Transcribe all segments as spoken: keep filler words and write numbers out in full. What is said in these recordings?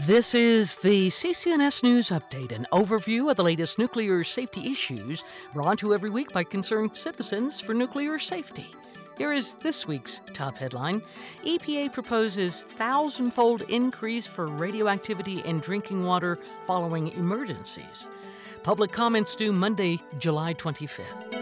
This is the C C N S News Update, an overview of the latest nuclear safety issues brought to you every week by concerned citizens for nuclear safety. Here is this week's top headline. E P A proposes thousand-fold increase for radioactivity in drinking water following emergencies. Public comments due Monday, July twenty-fifth.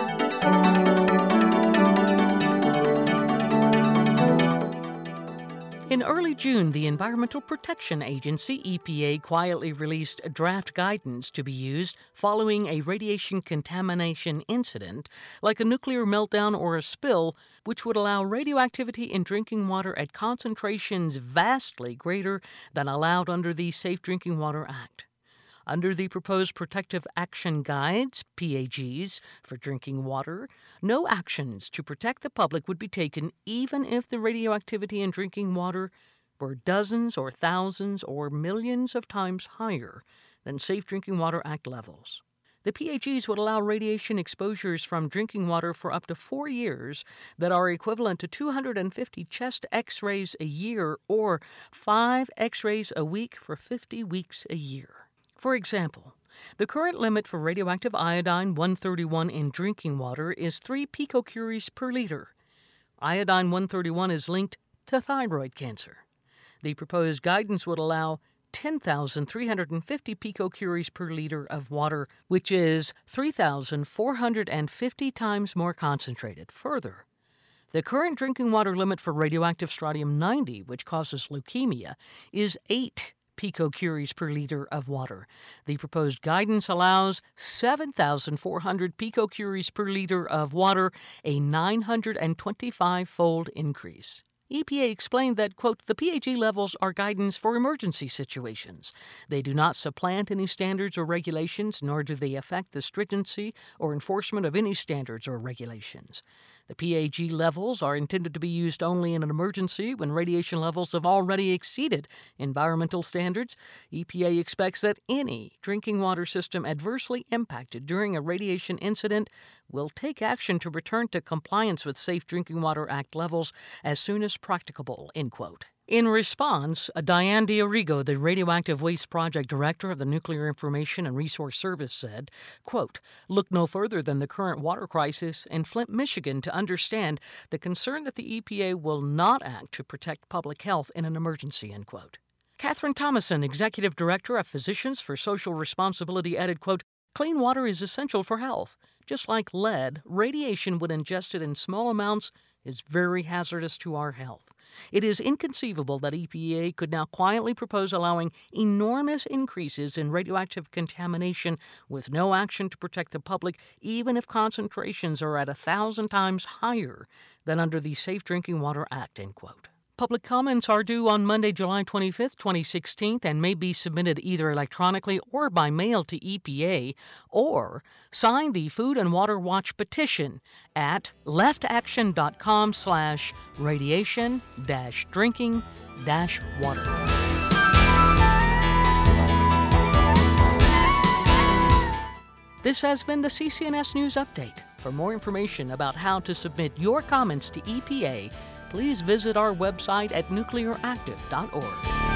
In early June, the Environmental Protection Agency, E P A, quietly released draft guidance to be used following a radiation contamination incident, like a nuclear meltdown or a spill, which would allow radioactivity in drinking water at concentrations vastly greater than allowed under the Safe Drinking Water Act. Under the proposed Protective Action Guides, P A Gs, for drinking water, no actions to protect the public would be taken even if the radioactivity in drinking water were dozens or thousands or millions of times higher than Safe Drinking Water Act levels. The P A Gs would allow radiation exposures from drinking water for up to four years that are equivalent to two hundred fifty chest X-rays a year or five X-rays a week for fifty weeks a year. For example, the current limit for radioactive iodine one thirty-one in drinking water is three picocuries per liter. Iodine one thirty-one is linked to thyroid cancer. The proposed guidance would allow ten thousand three hundred fifty picocuries per liter of water, which is three thousand four hundred fifty times more concentrated. Further, the current drinking water limit for radioactive strontium ninety, which causes leukemia, is eight picocuries per liter of water. The proposed guidance allows seven thousand four hundred picocuries per liter of water, a nine hundred twenty-five-fold increase. E P A explained that, quote, the P A G levels are guidance for emergency situations. They do not supplant any standards or regulations, nor do they affect the stringency or enforcement of any standards or regulations. The P A G levels are intended to be used only in an emergency when radiation levels have already exceeded environmental standards. E P A expects that any drinking water system adversely impacted during a radiation incident will take action to return to compliance with Safe Drinking Water Act levels as soon as practicable, end quote. In response, Diane D'Arrigo, the Radioactive Waste Project Director of the Nuclear Information and Resource Service, said, quote, look no further than the current water crisis in Flint, Michigan to understand the concern that the E P A will not act to protect public health in an emergency, end quote. Catherine Thomason, Executive Director of Physicians for Social Responsibility, added, quote, clean water is essential for health. Just like lead, radiation when ingested in small amounts is very hazardous to our health. It is inconceivable that E P A could now quietly propose allowing enormous increases in radioactive contamination with no action to protect the public, even if concentrations are at a thousand times higher than under the Safe Drinking Water Act, end quote. Public comments are due on Monday, July twenty-fifth, twenty sixteen, and may be submitted either electronically or by mail to E P A, or sign the Food and Water Watch petition at leftaction.com slash radiation dash drinking dash water. This has been the C C N S News Update. For more information about how to submit your comments to E P A, please visit our website at nuclear active dot org.